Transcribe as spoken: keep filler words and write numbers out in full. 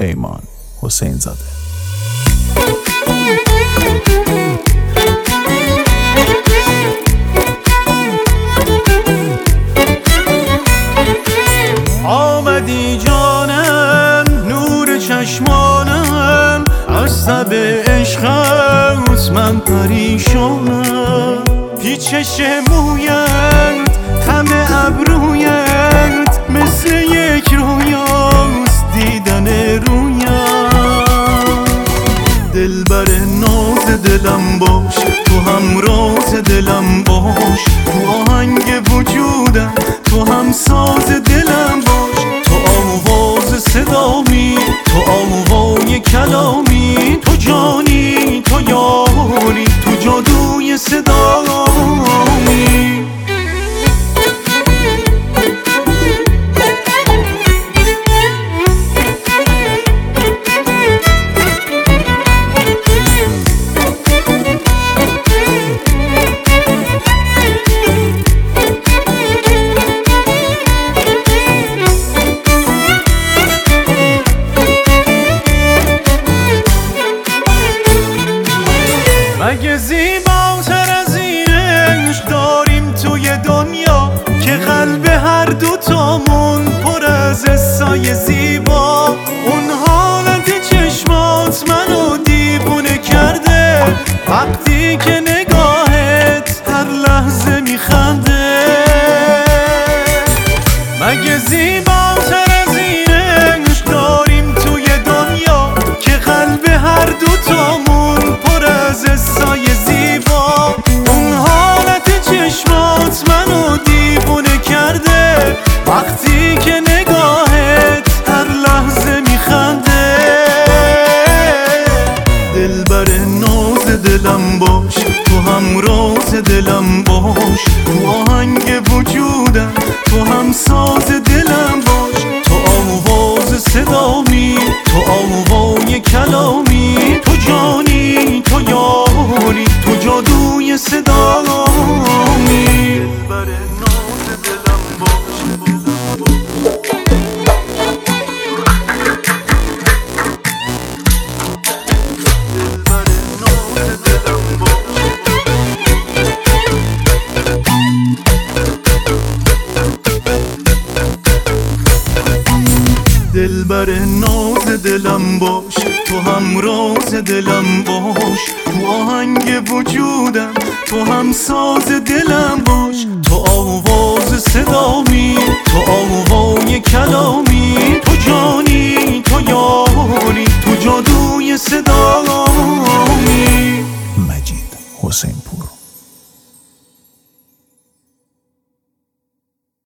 پیمان حسین زاده. آمدی جانم نور چشمانم، از تب عشقت من پریشانم. پیچش مویت خم ابرویت مثل یک رویاست دیدن رویت. دلبر ناز دلم باش، تو هم راز دلم باش، تو آهنگ وجودم، تو هم ساز دلم باش. تو آواز صدامی، تو آوای کلامی، تو جانی، تو یاری، تو جادوی صدامی. مگه زیباتر از این عشق داریم توی دنیا، که قلب هر دوتامون پر از حسای زیبا. اون حالت چشمات منو دیوونه کرده، وقتی که نگاهت هر لحظه میخنده. مگه زیباتر از این عشق داریم توی دنیا، که قلب هر دوتامون پر از حسای زیبا. اون حالت چشمات منو دیوونه کرده، وقتی که نگاهت هر لحظه میخنده. دلبر ناز دلم باش، تو هم راز دلم باش، تو آهنگ وجودم، تو هم ساز دلم باش. تو آواز صدامی، تو آوای کلامی، تو جانی، تو یاری، تو جادوی صدامی. دلبر ناز دلم باش. دلبر ناز دلم باش، تو هم راز دلم باش، تو آهنگ وجودم، تو هم ساز دلم باش. تو آواز صدامی، تو آوای کلامی، تو جانی، تو یاری، تو جادوی صدامی. مجید حسین.